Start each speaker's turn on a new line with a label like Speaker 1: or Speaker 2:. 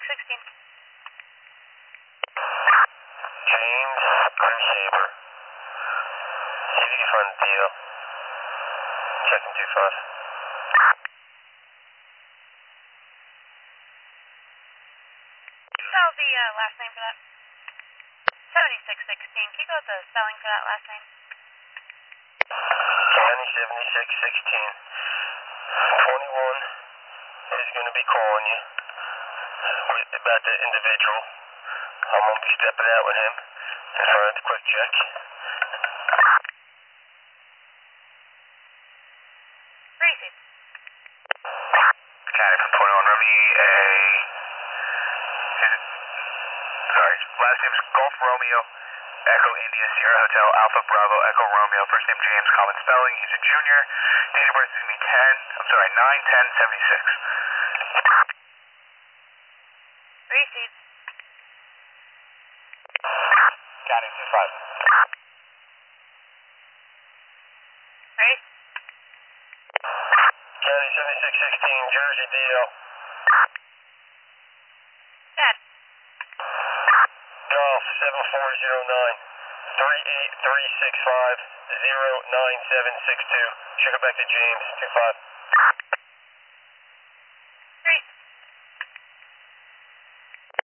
Speaker 1: 7616.
Speaker 2: James, Grim Saber. See if you can find the deal. Checking 25.
Speaker 1: Spell the last name for that. 7616. Can you go with the spelling for that last name?
Speaker 2: County 7616. 21 is going to be calling you about the individual. I'm going to be stepping out with him and find a quick check.
Speaker 1: Crazy.
Speaker 2: County from 21, Remy sorry, last name's Golf Romeo, Echo India, Sierra Hotel, Alpha Bravo, Echo Romeo, first name James, common spelling, he's a junior, date of birth is going to be 9/10/76.
Speaker 1: Receive.
Speaker 2: County 25.
Speaker 1: Ready?
Speaker 2: County 7616, Jersey DL.
Speaker 1: Dad.
Speaker 2: Golf 7409 38365 09762. Should go back to James 25.